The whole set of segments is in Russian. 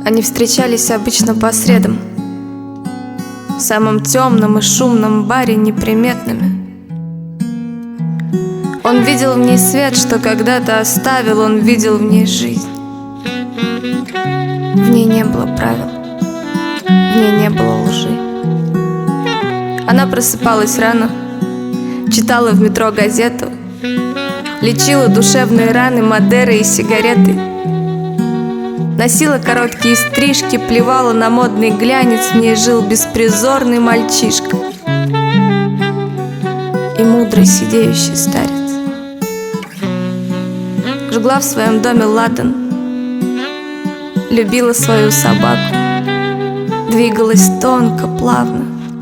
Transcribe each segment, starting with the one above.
Они встречались обычно по средам, в самом темном и шумном баре неприметными. Он видел в ней свет, что когда-то оставил, он видел в ней жизнь. В ней не было правил, в ней не было лжи. Она просыпалась рано, читала в метро газету, лечила душевные раны Мадерой и сигаретой, носила короткие стрижки, плевала на модный глянец. В ней жил беспризорный мальчишка и мудрый сидеющий старец. Жгла в своем доме ладан, любила свою собаку, двигалась тонко, плавно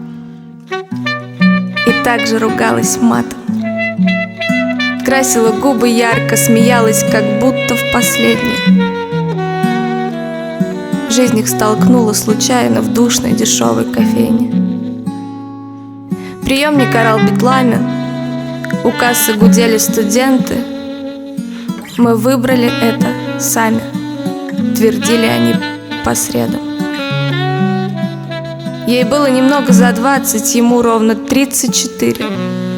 и также ругалась матом. Красила губы ярко, смеялась, как будто в последний. Жизнь их столкнула случайно в душной дешевой кофейне. Приемник орал битламен, у кассы гудели студенты. Мы выбрали это сами, твердили они по средам. Ей было немного за 20, ему ровно 34.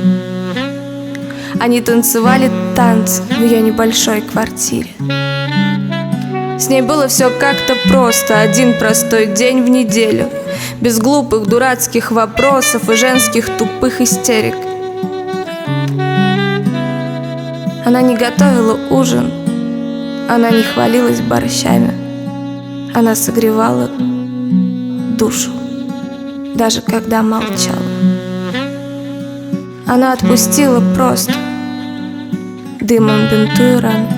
Они танцевали танцы в ее небольшой квартире. С ней было все как-то просто, один простой день в неделю, без глупых дурацких вопросов и женских тупых истерик. Она не готовила ужин, она не хвалилась борщами, она согревала душу, даже когда молчала. Она отпустила просто, дымом бинтуя раны,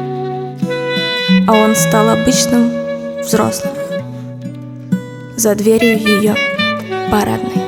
а он стал обычным взрослым за дверью ее парадной.